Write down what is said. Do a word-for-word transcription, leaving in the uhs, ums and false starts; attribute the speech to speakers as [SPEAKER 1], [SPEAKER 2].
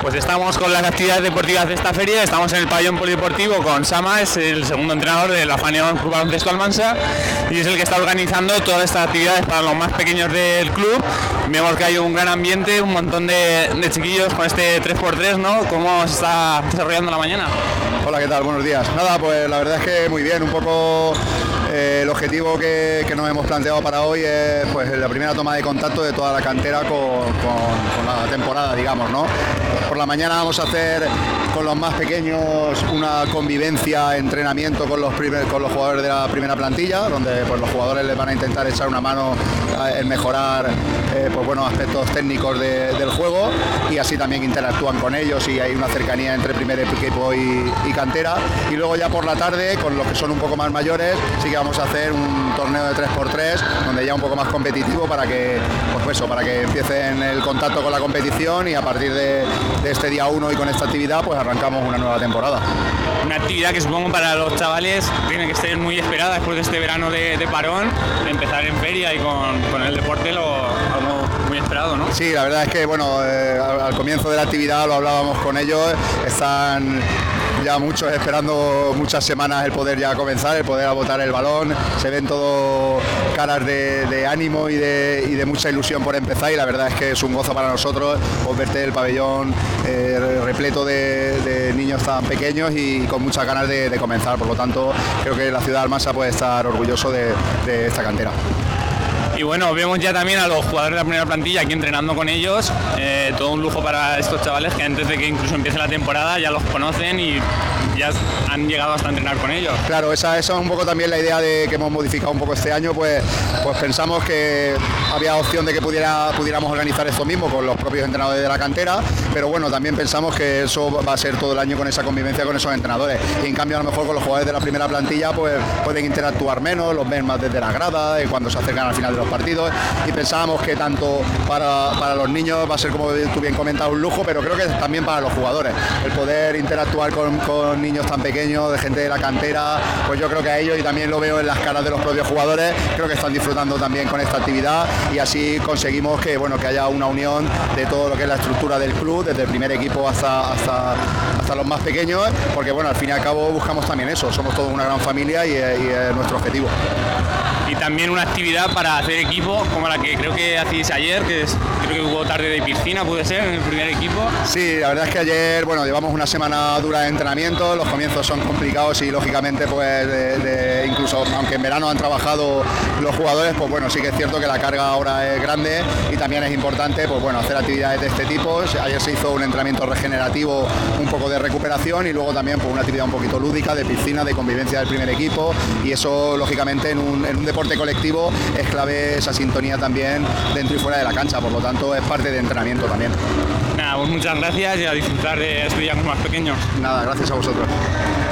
[SPEAKER 1] Pues estamos con las actividades deportivas de esta feria, estamos en el pabellón polideportivo con Sama, es el segundo entrenador de la Fanion Club Baloncesto Almansa y es el que está organizando todas estas actividades para los más pequeños del club. Vemos que hay un gran ambiente, un montón de, de chiquillos con este tres por tres, ¿no? ¿Cómo se está desarrollando la mañana?
[SPEAKER 2] Hola, ¿qué tal? Buenos días. Nada, pues la verdad es que muy bien, un poco eh, el objetivo que, que nos hemos planteado para hoy es pues la primera toma de contacto de toda la cantera con, con, con la temporada, digamos, ¿no? Por la mañana vamos a hacer con los más pequeños una convivencia, entrenamiento con los, primer, con los jugadores de la primera plantilla, donde pues, los jugadores les van a intentar echar una mano en mejorar eh, pues, bueno, aspectos técnicos de, del juego y así también interactúan con ellos y hay una cercanía entre primer equipo y, y cantera. Y luego ya por la tarde, con los que son un poco más mayores, sí que vamos a hacer un torneo de tres por tres, donde ya un poco más competitivo para que, pues eso, para que empiecen el contacto con la competición y a partir de, de este día uno y con esta actividad pues arrancamos una nueva temporada.
[SPEAKER 1] Una actividad que supongo para los chavales tiene que ser muy esperada después de este verano de, de parón, de empezar en feria y con, con el deporte, lo, algo muy esperado, ¿no?
[SPEAKER 2] Sí, la verdad es que bueno, eh, al, al comienzo de la actividad lo hablábamos con ellos, están ya muchos esperando muchas semanas el poder ya comenzar, el poder botar el balón, se ven todo caras de, de ánimo y de, y de mucha ilusión por empezar y la verdad es que es un gozo para nosotros pues, verte el pabellón eh, repleto de, de niños tan pequeños y con muchas ganas de, de comenzar, por lo tanto creo que la ciudad de Almansa puede estar orgulloso de, de esta cantera.
[SPEAKER 1] Y bueno, vemos ya también a los jugadores de la primera plantilla aquí entrenando con ellos, eh, todo un lujo para estos chavales que antes de que incluso empiece la temporada ya los conocen y ya han llegado hasta entrenar con ellos.
[SPEAKER 2] Claro, esa, esa es un poco también la idea de que hemos modificado un poco este año, pues, pues pensamos que había opción de que pudiera, pudiéramos organizar esto mismo con los propios entrenadores de la cantera, pero bueno, también pensamos que eso va a ser todo el año con esa convivencia con esos entrenadores y en cambio a lo mejor con los jugadores de la primera plantilla pues pueden interactuar menos, los ven más desde la grada y cuando se acercan al final de los partidos y pensábamos que tanto para, para los niños va a ser, como tú bien comentas, un lujo, pero creo que también para los jugadores, el poder interactuar con, con niños tan pequeños, de gente de la cantera, pues yo creo que a ellos, y también lo veo en las caras de los propios jugadores, creo que están disfrutando también con esta actividad y así conseguimos que, bueno, que haya una unión de todo lo que es la estructura del club, desde el primer equipo hasta, hasta, hasta los más pequeños, porque bueno, al fin y al cabo buscamos también eso, somos toda una gran familia y, y es nuestro objetivo.
[SPEAKER 1] Y también una actividad para hacer equipo, como la que creo que hacéis ayer, que es, creo que hubo tarde de piscina, puede ser, en el primer equipo.
[SPEAKER 2] Sí, la verdad es que ayer, bueno, llevamos una semana dura de entrenamiento, los comienzos son complicados y lógicamente, pues, de, de, incluso aunque en verano han trabajado los jugadores, pues bueno, sí que es cierto que la carga ahora es grande y también es importante, pues bueno, hacer actividades de este tipo. Ayer se hizo un entrenamiento regenerativo, un poco de recuperación y luego también, pues, una actividad un poquito lúdica, de piscina, de convivencia del primer equipo y eso, lógicamente, en un, en un deporte colectivo es clave esa sintonía también dentro y fuera de la cancha, por lo tanto es parte de entrenamiento también.
[SPEAKER 1] Nada, pues muchas gracias y a disfrutar de este día con los más pequeños.
[SPEAKER 2] Nada, gracias a vosotros.